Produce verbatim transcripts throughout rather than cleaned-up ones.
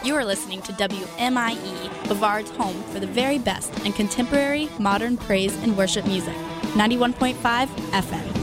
You are listening to W M I E, Bavard's home for the very best in contemporary, modern praise and worship music. ninety-one point five F M.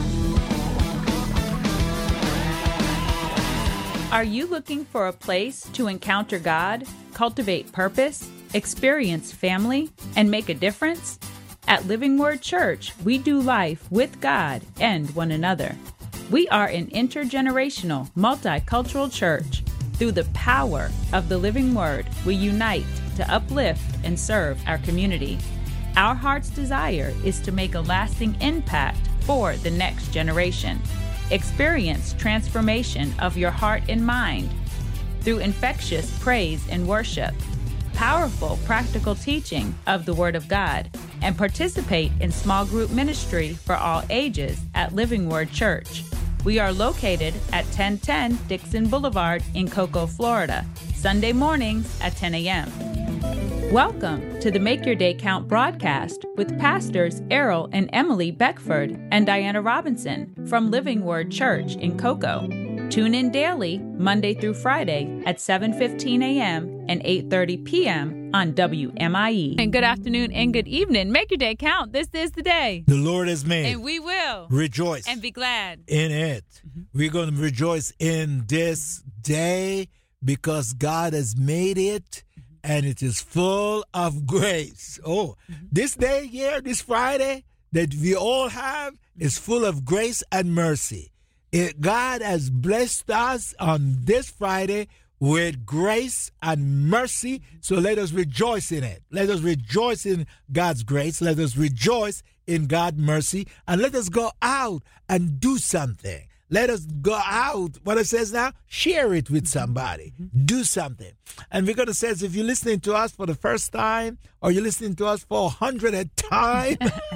Are you looking for a place to encounter God, cultivate purpose, experience family, and make a difference? At Living Word Church, we do life with God and one another. We are an intergenerational, multicultural church. Through the power of the Living Word, we unite to uplift and serve our community. Our heart's desire is to make a lasting impact for the next generation. Experience transformation of your heart and mind through infectious praise and worship, powerful practical teaching of the Word of God, and participate in small group ministry for all ages at Living Word Church. We are located at ten ten Dixon Boulevard in Cocoa, Florida, Sunday mornings at ten a.m. Welcome to the Make Your Day Count broadcast with Pastors Errol and Emily Beckford and Diana Robinson from Living Word Church in Cocoa. Tune in daily, Monday through Friday at seven fifteen a.m. and eight thirty p.m. on W M I E. And good afternoon and good evening. Make your day count. This is the day the Lord has made. And we will rejoice and be glad in it. Mm-hmm. We're going to rejoice in this day because God has made it and it is full of grace. Oh, mm-hmm. This day here, this Friday that we all have is full of grace and mercy. It, God has blessed us on this Friday with grace and mercy, so let us rejoice in it. Let us rejoice in God's grace. Let us rejoice in God's mercy, and let us go out and do something. Let us go out. What it says now, share it with somebody. Mm-hmm. Do something. And we're going to say, if you're listening to us for the first time, or you're listening to us for a hundredth time,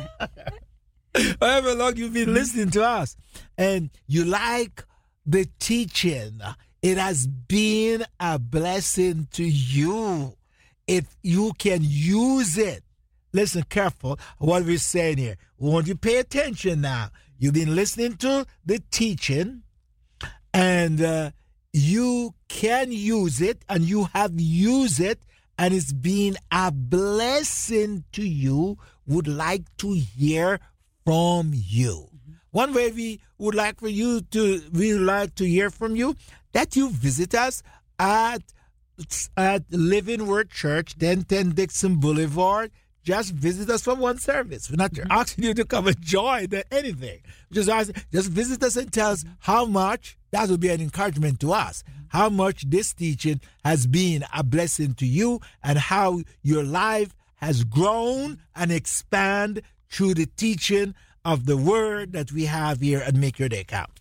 however long you've been listening to us, and you like the teaching, it has been a blessing to you. If you can use it, listen careful what we're saying here. We want you to pay attention now. You've been listening to the teaching, and uh, you can use it, and you have used it, and it's been a blessing to you. Would like to hear from you. Mm-hmm. One way we would like for you to, we would like to hear from you, that you visit us at at Living Word Church, ten ten Dixon Boulevard. Just visit us for one service. We're not mm-hmm. asking you to come and join anything. Just ask, just visit us and tell us how much. That would be an encouragement to us. How much this teaching has been a blessing to you, and how your life has grown and expanded through the teaching of the Word that we have here at Make Your Day Count.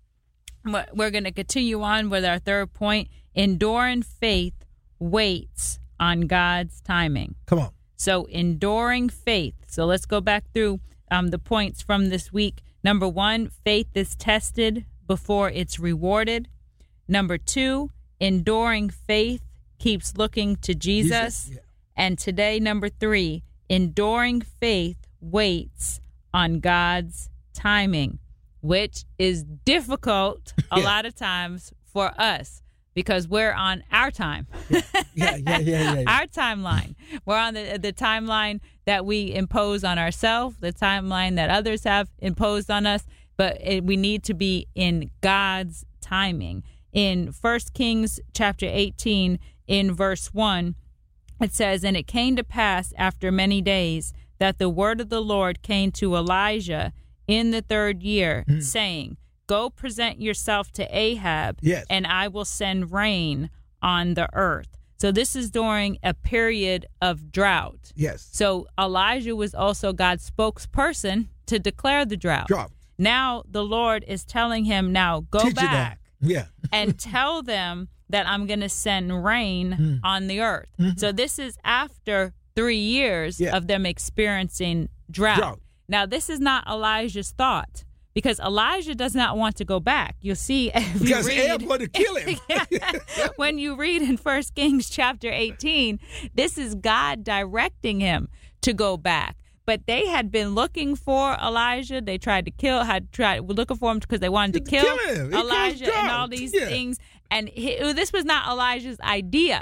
We're going to continue on with our third point. Enduring faith waits on God's timing. Come on. So enduring faith. So let's go back through um, the points from this week. Number one, faith is tested before it's rewarded. Number two, enduring faith keeps looking to Jesus. Jesus? Yeah. And today, number three, enduring faith waits on God's timing, which is difficult a yeah. lot of times for us because we're on our time. yeah. Yeah, yeah, yeah, yeah, yeah. Our timeline. We're on the the timeline that we impose on ourselves, the timeline that others have imposed on us, but it, we need to be in God's timing. In First Kings chapter eighteen, in verse one, it says, "And it came to pass after many days that the word of the Lord came to Elijah in the third year, mm. saying, Go present yourself to Ahab, yes. and I will send rain on the earth." So this is during a period of drought. Yes. So Elijah was also God's spokesperson to declare the drought. Drought. Now the Lord is telling him, now go Teach back yeah. and tell them that I'm going to send rain mm. on the earth. Mm-hmm. So this is after three years yeah. of them experiencing drought. drought. Now, this is not Elijah's thought, because Elijah does not want to go back. You'll see if because you read, Ahab wanted to kill him. yeah, when you read in First Kings chapter eighteen, this is God directing him to go back. But they had been looking for Elijah. They tried to kill, had tried looking for him because they wanted to kill, kill him. Elijah and all these yeah. things. And he, this was not Elijah's idea.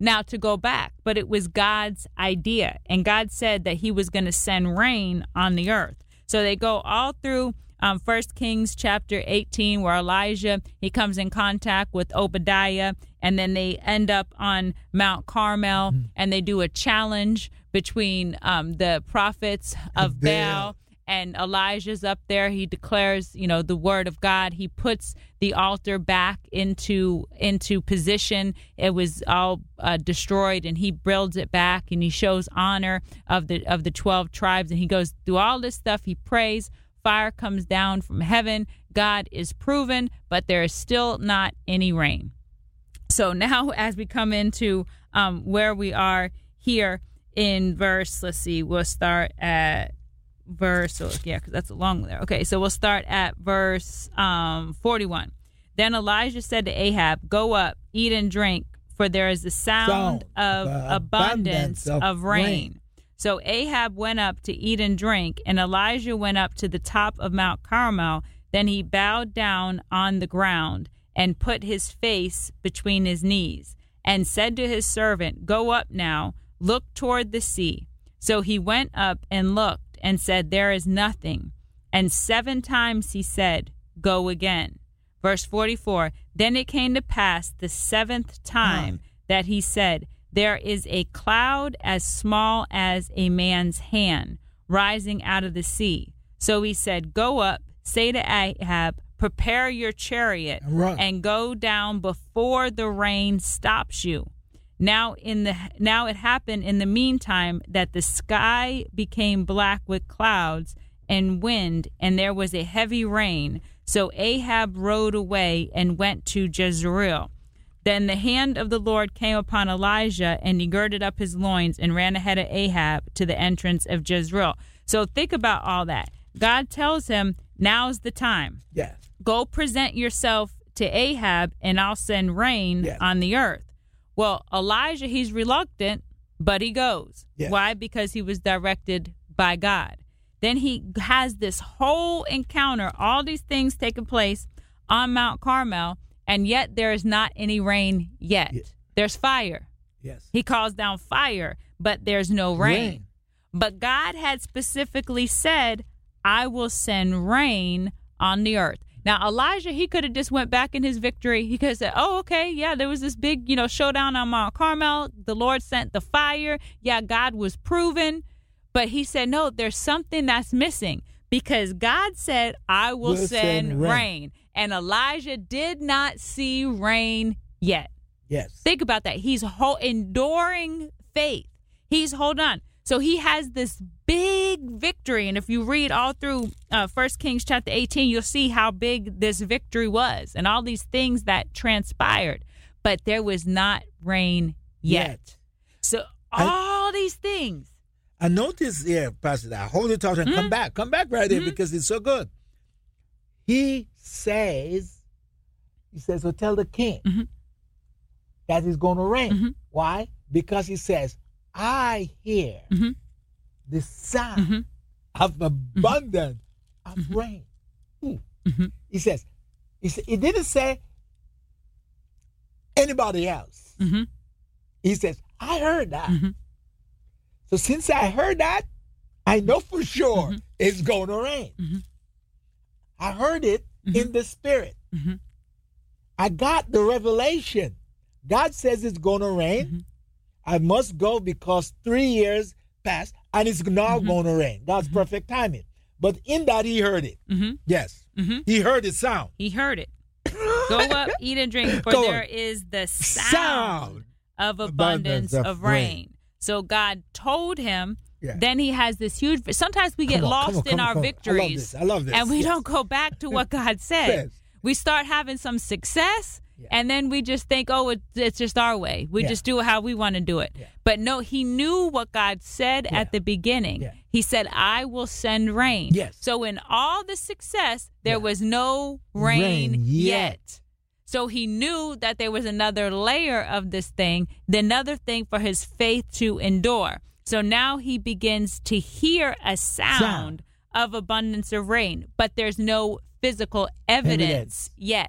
now to go back, but it was God's idea. And God said that he was going to send rain on the earth. So they go all through um, First Kings chapter eighteen, where Elijah, he comes in contact with Obadiah, and then they end up on Mount Carmel, mm. and they do a challenge between um, the prophets of Baal. And Elijah's up there. He declares, you know, the word of God. He puts the altar back into into position. It was all uh, destroyed, and he builds it back, and he shows honor of the of the twelve tribes. And he goes through all this stuff. He prays. Fire comes down from heaven. God is proven, but there is still not any rain. So now, as we come into um, where we are here in verse, let's see, we'll start at. Verse, so yeah, because that's a long one there. Okay, so we'll start at verse um, forty-one. Then Elijah said to Ahab, "Go up, eat and drink, for there is the sound, sound of uh, abundance, abundance of, of rain. rain." So Ahab went up to eat and drink, and Elijah went up to the top of Mount Carmel. Then he bowed down on the ground and put his face between his knees and said to his servant, "Go up now, look toward the sea." So he went up and looked and said, "There is nothing." And seven times he said, "Go again." Verse forty-four, then it came to pass the seventh time oh. that he said, "There is a cloud as small as a man's hand rising out of the sea." So he said, "Go up, say to Ahab, prepare your chariot right. and go down before the rain stops you." Now in the now it happened in the meantime that the sky became black with clouds and wind, and there was a heavy rain. So Ahab rode away and went to Jezreel. Then the hand of the Lord came upon Elijah, and he girded up his loins and ran ahead of Ahab to the entrance of Jezreel. So think about all that. God tells him, now's the time. Yes. Go present yourself to Ahab, and I'll send rain yes. on the earth. Well, Elijah, he's reluctant, but he goes. Yes. Why? Because he was directed by God. Then he has this whole encounter, all these things taking place on Mount Carmel, and yet there is not any rain yet. Yes. There's fire. Yes. He calls down fire, but there's no rain. rain. But God had specifically said, "I will send rain on the earth." Now, Elijah, he could have just went back in his victory. He could have said, oh, okay, yeah, there was this big, you know, showdown on Mount Carmel. The Lord sent the fire. Yeah, God was proven. But he said, no, there's something that's missing, because God said, I will we'll send, send rain. rain. And Elijah did not see rain yet. Yes. Think about that. He's ho- enduring faith. He's holding on. So he has this big victory. And if you read all through uh, First Kings chapter eighteen, you'll see how big this victory was and all these things that transpired. But there was not rain yet. yet. So all I, these things. I notice here, Pastor, I hold the thought and mm-hmm. come back. Come back right there mm-hmm. because it's so good. He says, he says, so tell the king mm-hmm. that it's going to rain. Mm-hmm. Why? Because he says, I hear mm-hmm. the sound mm-hmm. of abundance mm-hmm. of rain. Mm-hmm. He says, he, sa- he didn't say anybody else. Mm-hmm. He says, I heard that. Mm-hmm. So since I heard that, I know for sure mm-hmm. it's going to rain. Mm-hmm. I heard it mm-hmm. in the spirit. Mm-hmm. I got the revelation. God says it's going to rain. Mm-hmm. I must go because three years passed and it's now mm-hmm. going to rain. God's mm-hmm. perfect timing. But in that, he heard it. Mm-hmm. Yes. Mm-hmm. He heard the sound. He heard it. Go up, eat and drink, for Go there on. is the sound, sound of abundance, abundance of, of rain. rain. So God told him. Yeah. Then he has this huge. Sometimes we get on, lost on, in our on, victories. I love this. I love this. And we yes. don't go back to what God said. Yes. We start having some success. Yeah. And then we just think, oh, it, it's just our way. We yeah. just do it how we want to do it. Yeah. But no, he knew what God said yeah. at the beginning. Yeah. He said, I will send rain. Yes. So in all the success, there yeah. was no rain, rain yet. yet. So he knew that there was another layer of this thing, another thing for his faith to endure. So now he begins to hear a sound, sound. of abundance of rain, but there's no physical evidence, evidence. yet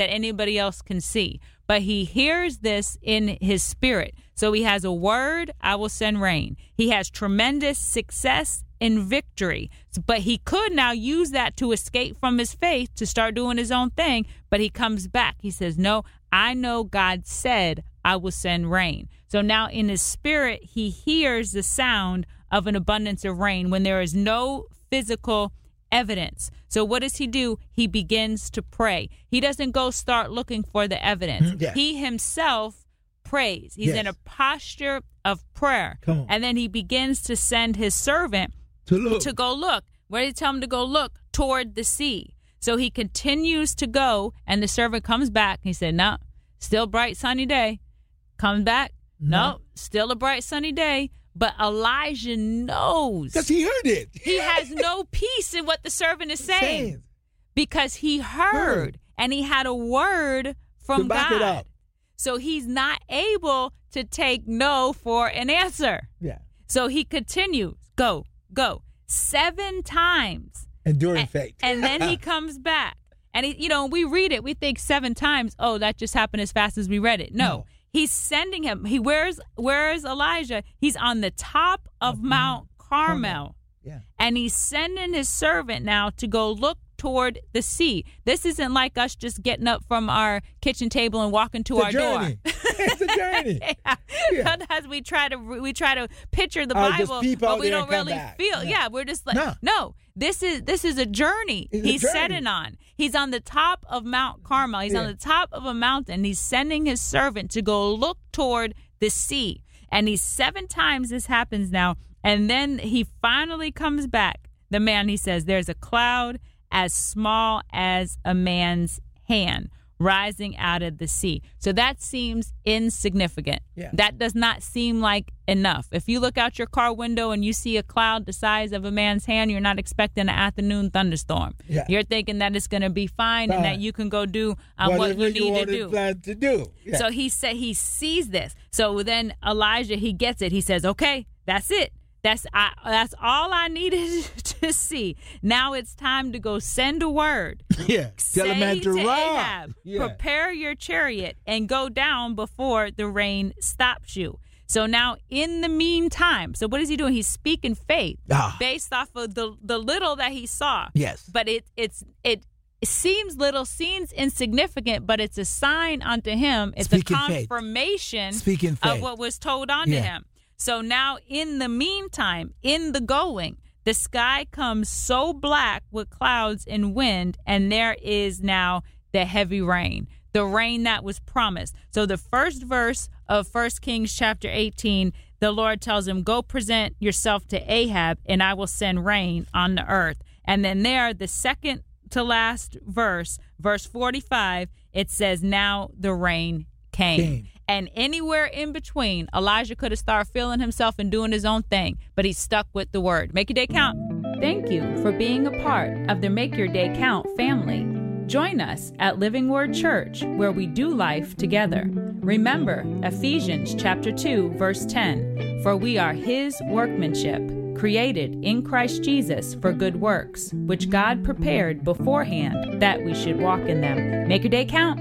that anybody else can see. But he hears this in his spirit. So he has a word, I will send rain. He has tremendous success in victory. But he could now use that to escape from his faith, to start doing his own thing. But he comes back. He says, no, I know God said I will send rain. So now in his spirit, he hears the sound of an abundance of rain when there is no physical evidence. So what does he do? He begins to pray. He doesn't go start looking for the evidence. Yeah. He himself prays. He's Yes. in a posture of prayer. Come on. And then he begins to send his servant To look. to go look. Where did he tell him to go look? Toward the sea. So he continues to go, and the servant comes back. He said, no, still bright, sunny day. Comes back. No, No. still a bright, sunny day. But Elijah knows. Because he heard it. He has no peace in what the servant is saying, Saying. because he heard, Heard. and he had a word from To back God. it up. So he's not able to take no for an answer. Yeah. So he continues, go, go, seven times. Enduring And, faith. and then he comes back. And, he, you know, we read it, we think seven times, oh, that just happened as fast as we read it. No. No. He's sending him. He where's where's Elijah? He's on the top of Of Mount Carmel. Carmel. Yeah. And he's sending his servant now to go look toward the sea. This isn't like us just getting up from our kitchen table and walking to It's a our journey. door. It's a journey. Yeah. Yeah. Sometimes we try to we try to picture the I'll just Bible, peep but out we there don't and come really back. feel. No. Yeah, we're just like No. no. This is this is a journey. It's a He's journey. setting on. He's on the top of Mount Carmel. He's on Yeah. the top of a mountain. He's sending his servant to go look toward the sea. And he's seven times this happens now. And then he finally comes back. The man, he says, there's a cloud as small as a man's hand rising out of the sea. So that seems insignificant. Yeah. That does not seem like enough. If you look out your car window and you see a cloud the size of a man's hand, you're not expecting an afternoon thunderstorm. Yeah. You're thinking that it's going to be fine, and that Fine. you can go do um, what Whatever you need want to to do. plan to do. Yeah. So he said he sees this. So then Elijah, he gets it. He says, okay, that's it. That's I, that's all I needed to see. Now it's time to go send a word. yeah. Tell Say a man to, to run. Ahab, Yeah. prepare your chariot and go down before the rain stops you. So now in the meantime, so what is he doing? He's speaking faith Ah. based off of the, the little that he saw. Yes. But it it's it seems little, seems insignificant, but it's a sign unto him. It's Speaking a faith. confirmation Speaking faith. of what was told unto Yeah. him. So now in the meantime, in the going, the sky comes so black with clouds and wind, and there is now the heavy rain, the rain that was promised. So the first verse of First Kings chapter eighteen, the Lord tells him, go present yourself to Ahab, and I will send rain on the earth. And then there, the second to last verse, verse forty-five, it says, now the rain came. Came. And anywhere in between, Elijah could have started feeling himself and doing his own thing, but he stuck with the word. Make your day count. Thank you for being a part of the Make Your Day Count family. Join us at Living Word Church, where we do life together. Remember Ephesians chapter two, verse ten, for we are his workmanship, created in Christ Jesus for good works, which God prepared beforehand that we should walk in them. Make your day count.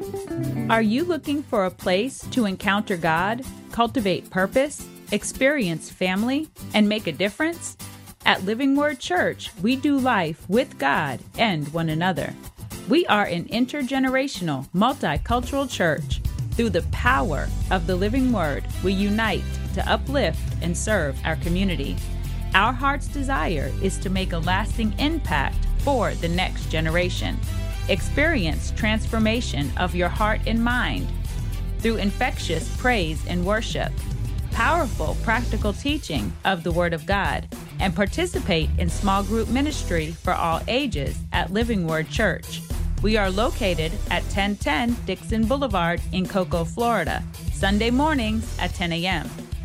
Are you looking for a place to encounter God, cultivate purpose, experience family, and make a difference? At Living Word Church, we do life with God and one another. We are an intergenerational, multicultural church. Through the power of the Living Word, we unite to uplift and serve our community. Our heart's desire is to make a lasting impact for the next generation. Experience transformation of your heart and mind through infectious praise and worship, powerful practical teaching of the Word of God, and participate in small group ministry for all ages at Living Word Church. We are located at ten ten Dixon Boulevard in Cocoa, Florida, Sunday mornings at ten a.m.